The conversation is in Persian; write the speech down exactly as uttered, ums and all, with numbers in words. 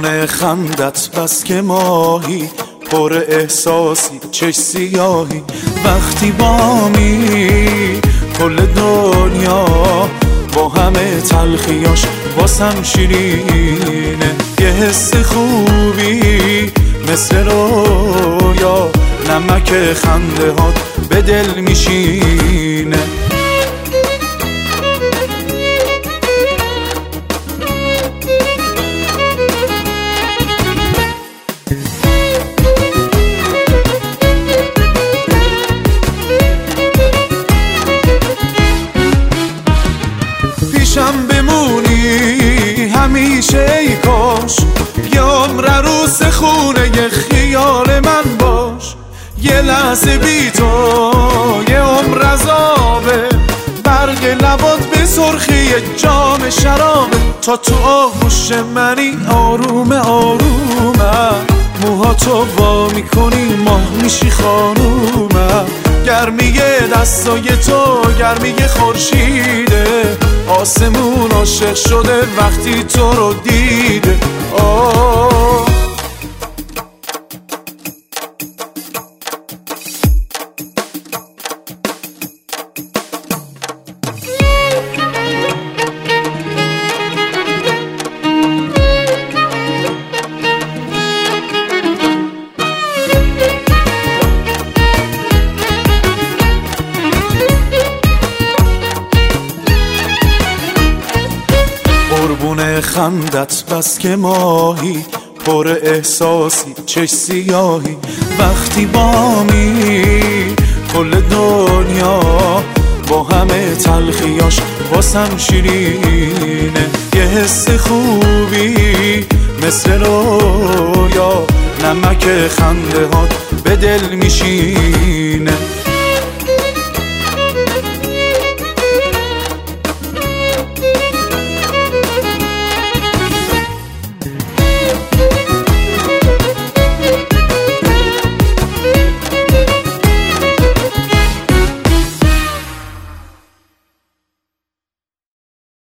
قربون خندت بس که ماهی، پر احساسی چش سیاهی. وقتی بامی کل دنیا با همه تلخیاش واسم شیرینه. یه حس خوبی مثل رویا، نمک خنده هات به دل میشینه. پیشم بمونی همیشه ای کاش، یه عمر عروس خونه یه خیال من باش. یه لحظه بی تو یه عمر عذابه، برگ لبات به سرخی جام شرابه. تا تو آغوش منی آروم آرومم، موهاتو وا میکنی ماه میشی خانومم. گرمی دستای تو گرمی خورشیده، آسمون عاشق شده وقتی تو رو دیده. آه قربون خندت بس که ماهی، پر احساسی چش سیاهی. وقتی بامی کل دنیا با همه تلخیاش واسم شیرینه. یه حس خوبی مثل رویا، نمک خنده هات به دل میشینه.